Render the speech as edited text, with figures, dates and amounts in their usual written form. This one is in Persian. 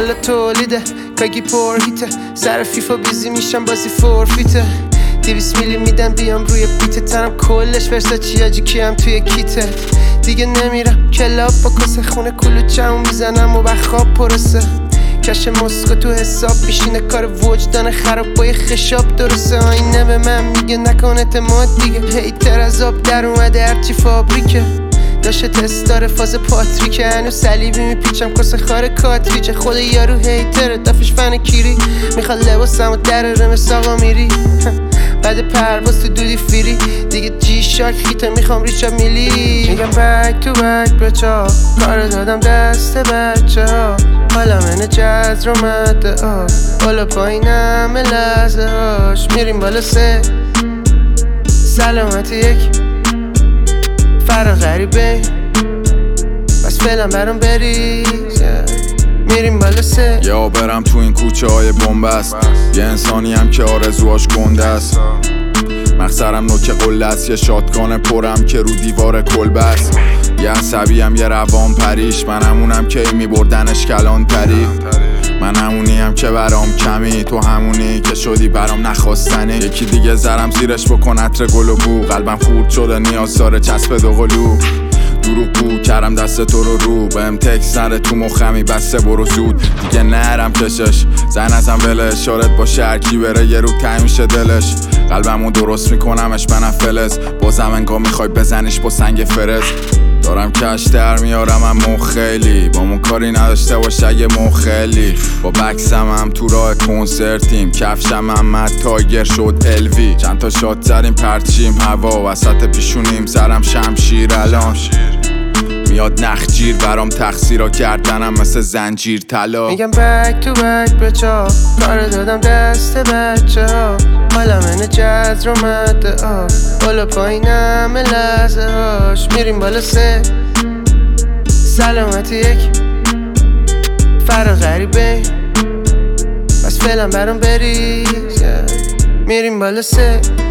بالا تولیده کاگی پر هیته سر فیفا بیزی میشم بازی فورفیته 200 میلی میدم بیام روی بیت تنم کلش ورساچی آجی کیم توی کیتت دیگه نمیرم کلاب با کاسه خونه کلوچه‌مو میزنم و بخواب پرسه کش مسکو تو حساب میشینه کار وجدان خراب با یه خشاب درسته آینه به من میگه نکن اعتماد دیگه هیتر از آب در اومده هرچی فابریکه داشته تست داره فاز پاتریکه هنو صلیبی میپیچم کاسه خار کاتریچه خود یارو هیتره دافش فن کیری میخواد لباسمو در رمس آقا میری بعد پرواز تو دودی فیری دیگه جی شاک خیته میخوام ریچا میلی میگم بک تو بک بچا کار دادم دست بچه ها حالا منه جز رو مده بالا پایینم لحظه هاش میریم بالا سه سلامتی یک فرا غریبه بس فعلا برام بری میریم بالا سه یا برم تو این کوچه های بنبست یه انسانی هم که آرزوهاش گنده است مخسرم نوک قله است یه شاتگان پرم که رو دیوار کلبست یه عصبی هم یه روان پریش من همونم که میبردنش کلان تری من همونیم که برام کمی تو همونی که شدی برام نخواستنی یکی دیگه زرم زیرش بکن عطر گل و بو قلبم خورد شده نیاز داره چسب دوقلو دروغ بو کردم دست تو رو بهم تکس نره تو مخمی بسته برو زود دیگه نرم کشش زن ازم بله اشارت باشه هرکی بره یه رو تنگ میشه دلش قلبمو درست میکنمش منم فلز بازم انگاه میخوای بزنیش با سنگ فرز دارم کش در میارم اما خیلی با مون کاری نداشته باشه اگه مخلی با بکسم هم تو راه کنسرتیم کفشم هم تایگر شد الوی چند تا شات زدیم پرچیم هوا وسط پیشونیم سرم شمشیر الان میاد نخجیر برام تقصیرا کردنم مثل زنجیر طلا میگم بک تو بک بچا کار دادم دست بچه ها حالا منه جز رو مده بالا پایینم لحظه هاش میریم بالا سه سلامتی یک فرا غریبه بس فعلا برام بری میریم بالا سه